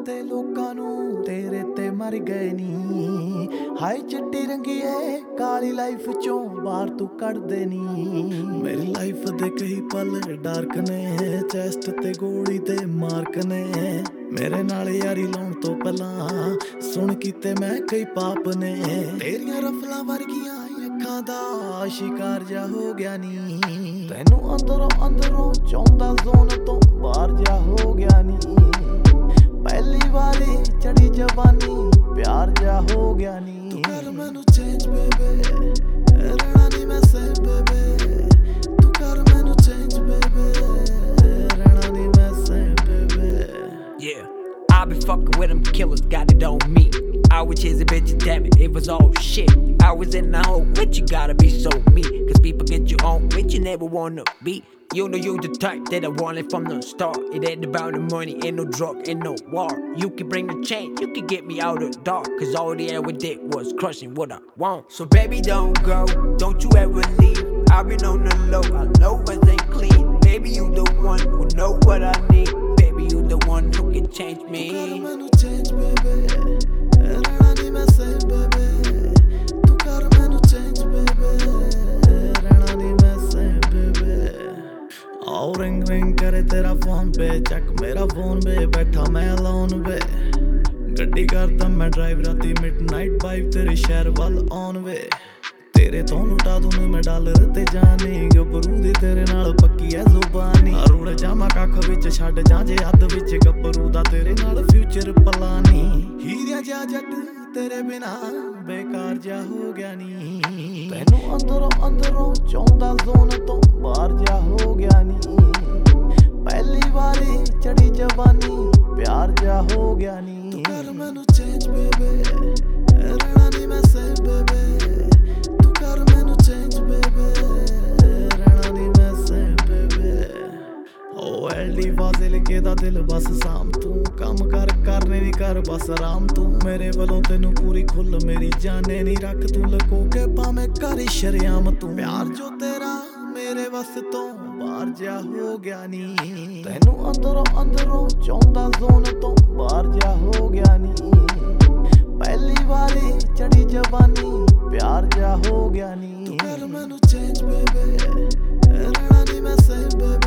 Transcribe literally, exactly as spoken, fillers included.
ਤੇ ਲੋਕਾਂ ਨੂੰ ਤੇਰੇ ਤੇ ਮਰ ਗਏ ਨੀ। ਹਾਏ ਚਿੱਟੀ ਰੰਗੀਏ ਕਾਲੀ ਲਾਈਫ ਚੋਂ ਬਾਹਰ ਤੂੰ ਕੱਢਦੇ ਨੀ। ਮੇਰੀ ਲਾਈਫ ਦੇ ਕਈ ਪਲ ਡਾਰਕ ਨੇ, ਚੈਸਟ ਤੇ ਗੋਲੀ ਤੇ ਮਾਰਕ ਨੇ। ਮੇਰੇ ਨਾਲ ਯਾਰੀ ਲਾਉਣ ਤੋਂ ਪਹਿਲਾਂ ਸੁਣ ਕੀਤੇ ਮੈਂ ਕਈ ਪਾਪ ਨੇ। ਤੇਰੀਆਂ ਰਫਲਾਂ ਵਰਗੀਆਂ ਅੱਖਾਂ ਦਾ ਸ਼ਿਕਾਰ ਜਾ ਹੋ ਗਿਆ ਨੀ। ਤੈਨੂੰ ਅੰਦਰੋਂ ਅੰਦਰੋਂ ਚਾਹੁੰਦਾ ਜ਼ੋਨ ਤੋਂ ਬਾਹਰ ਜਾ ਹੋ ਗਿਆ ਨੀ। ਪਹਿਲੀ ਵਾਰੀ ਚੜੀ ਜਵਾਨੀ ਪਿਆਰ ਜਾ ਹੋ ਗਿਆ ਨੀ। ਤੂੰ ਕਰ ਮੈਨੂੰ ਚੇਂਜ ਬੇਬੇ, ਰਹਿਣਾ ਨੀ ਮੈਂ ਸੇਮ ਬੇਬੇ। ਤੂੰ ਕਰ ਮੈਨੂੰ ਚੇਂਜ ਬੇਬੇ, ਰਹਿਣਾ ਨੀ ਮੈਂ ਸੇਮ ਬੇਬੇ। Yeah, I been fucking with them killers, got it on me. I was chasing bitches, damn it, it was all shit. I was in the hole with you, gotta be so mean. Cause people get you on with you, never wanna be. You know you the type that I wanted from the start. It ain't about the money, ain't no drug, ain't no war. You can bring the change, you can get me out of the dark. Cause all they ever did was crushing what I want. So baby don't go, don't you ever leave. I've been on the low, I know it ain't clean. Baby you the one who know what I need. Baby you the one who can change me. ਤੂੰ ਕਰ ਮੈਨੂੰ change baby, ਰਹਿਣਾ ਨੀ ਮੈਂ same baby. ਤੂੰ ਕਰ ਮੈਨੂੰ change baby, ਰਹਿਣਾ ਨੀ ਮੈਂ same baby. ਆਓ ਰਿੰਗ ਰਿੰਗ ਕਰੇ ਤੇਰਾ ਫੋਨ ਪੇ, ਚੱਕ ਮੇਰਾ ਫੋਨ ਵੇ, ਬੈਠਾ ਮੈਂ alone ਵੇ। ਗੱਡੀ ਕਰਦਾ ਮੈਂ ਡਰਾਈਵ ਰਾਤੀ ਮਿਡਨਾਈਟ ਵਾਈਬ ਤੇਰੇ ਸ਼ਹਿਰ ਵੱਲ ਆਉਣ ਵੇ। ਤੇਰੇ ਤੋਂ ਲੁਟਾ ਦੂੰ ਮੈਂ ਡਾਲਰ ਤੇ ਜਾਨੀ, ਗੱਭਰੂ ਦੀ ਤੇਰੇ ਨਾਲ ਪੱਕੀ ਐ ਜ਼ੁਬਾਨੀ। ਰੁੜ ਜਾਵਾਂ ਕੱਖ ਵਿੱਚ ਛੱਡ ਜਾਂ ਜੇ ਅੱਧ ਵਿੱਚ, ਗੱਭਰੂ ਦਾ ਤੇਰੇ ਨਾਲ ਫਿਊਚਰ ਪਲਾਨੀ। ਹੀਰਿਆ ਜਾ ਜੱਟ ਤੇਰੇ ਬਿਨਾ ਬੇਕਾਰ ਜਾ ਹੋ ਗਿਆ ਨੀ। ਤੈਨੂੰ ਅੰਦਰੋਂ ਅੰਦਰੋਂ ਚਾਹੁੰਦਾ ਜ਼ੋਨ ਤੋਂ ਬਾਹਰ ਜਾ ਹੋ ਗਿਆ ਨੀ। ਪਹਿਲੀ ਵਾਰੀ ਚੜੀ ਜਵਾਨੀ ਪਿਆਰ ਜਾ ਹੋ ਗਿਆ ਨੀ। ਤੂੰ ਕਰ ਮੈਨੂੰ ਚੇਂਜ ਬੇਬੇ, ਰਹਿਣਾ ਨੀ ਮੈਂ ਸੇਮ ਬੇਬੇ। ਤੂੰ ਕਰ ਮੈਨੂੰ ਚੇਂਜ ਬੇਬੇ, ਰਹਿਣਾ ਨੀ ਮੈਂ ਸੇਮ ਬੇਬੇ। ਓ ਐਲਡੀ ਫਾਜ਼ਿਲ ਕੇ ਦਾ ਦਿਲ ਬਸ ਸਾਮ ਤੂੰ, ਕੰਮ ਕਰ ਕਰਨੇ ਨੀ ਕਰ ਬਸ ਆਰਾਮ ਤੂੰ। ਮੇਰੇ ਵੱਲੋਂ ਤੈਨੂੰ ਪੂਰੀ ਖੁੱਲ ਮੇਰੀ ਜਾਨੇ ਨੀ ਰੱਖ ਤੂੰ ਲਕੋ ਕੇ ਭਾਵੇਂ ਕਰ ਸ਼ਰਿਆਮ ਤੂੰ। ਪਿਆਰ ਜੋ ਤੇਰਾ ਮੇਰੇ ਵੱਸ ਤੋਂ ਬਾਹਰ ਜਾ ਹੋ ਗਿਆ ਨੀ। ਤੈਨੂੰ ਅੰਦਰੋਂ ਅੰਦਰੋਂ ਚਾਹੁੰਦਾ ਜ਼ੋਨ ਤੋਂ ਬਾਹਰ ਜਾ ਹੋ ਗਿਆ ਨੀ। ਪਹਿਲੀ ਵਾਰੀ ਚੜੀ ਜਵਾਨੀ ਪਿਆਰ ਜਾ ਹੋ ਗਿਆ ਨੀ। ਤੂੰ ਕਰ ਮੈਨੂੰ ਚੇਂਜ ਬੇਬੇ, ਰਹਿਣਾ ਨੀ ਮੈਂ ਸੇਮ ਬੇਬੇ।